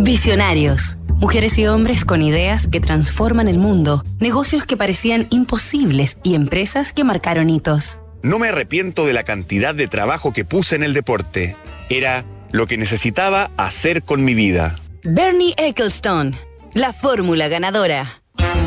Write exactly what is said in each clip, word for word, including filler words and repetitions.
Visionarios. Mujeres y hombres con ideas que transforman el mundo, negocios que parecían imposibles y empresas que marcaron hitos. No me arrepiento de la cantidad de trabajo que puse en el deporte. Era lo que necesitaba hacer con mi vida. Bernie Ecclestone, la fórmula ganadora.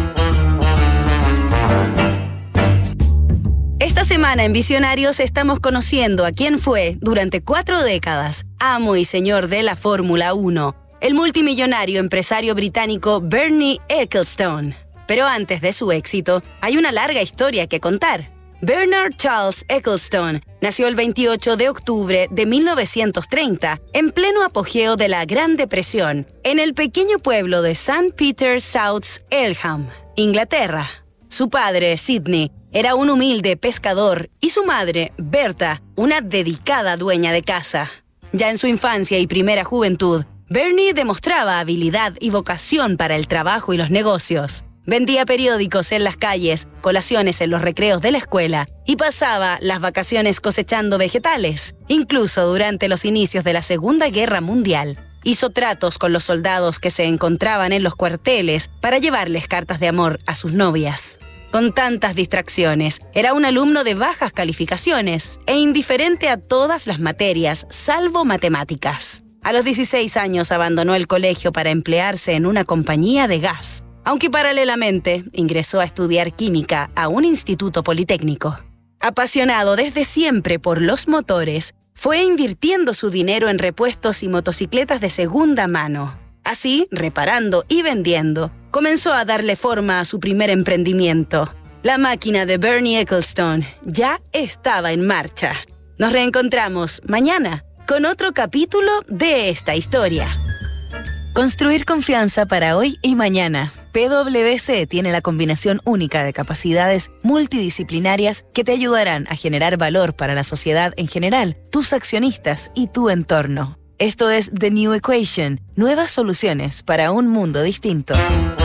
Esta semana en Visionarios estamos conociendo a quien fue, durante cuatro décadas, amo y señor de la Fórmula uno, el multimillonario empresario británico Bernie Ecclestone. Pero antes de su éxito, hay una larga historia que contar. Bernard Charles Ecclestone nació el veintiocho de octubre de mil novecientos treinta, en pleno apogeo de la Gran Depresión, en el pequeño pueblo de Saint Peter's South Elmham, Inglaterra. Su padre, Sidney, era un humilde pescador y su madre, Berta, una dedicada dueña de casa. Ya en su infancia y primera juventud, Bernie demostraba habilidad y vocación para el trabajo y los negocios. Vendía periódicos en las calles, colaciones en los recreos de la escuela y pasaba las vacaciones cosechando vegetales. Incluso durante los inicios de la Segunda Guerra Mundial, hizo tratos con los soldados que se encontraban en los cuarteles para llevarles cartas de amor a sus novias. Con tantas distracciones, era un alumno de bajas calificaciones e indiferente a todas las materias, salvo matemáticas. A los dieciséis años abandonó el colegio para emplearse en una compañía de gas, aunque paralelamente ingresó a estudiar química a un instituto politécnico. Apasionado desde siempre por los motores, fue invirtiendo su dinero en repuestos y motocicletas de segunda mano. Así, reparando y vendiendo, comenzó a darle forma a su primer emprendimiento. La máquina de Bernie Ecclestone ya estaba en marcha. Nos reencontramos mañana con otro capítulo de esta historia. Construir confianza para hoy y mañana. P W C tiene la combinación única de capacidades multidisciplinarias que te ayudarán a generar valor para la sociedad en general, tus accionistas y tu entorno. Esto es The New Equation, nuevas soluciones para un mundo distinto.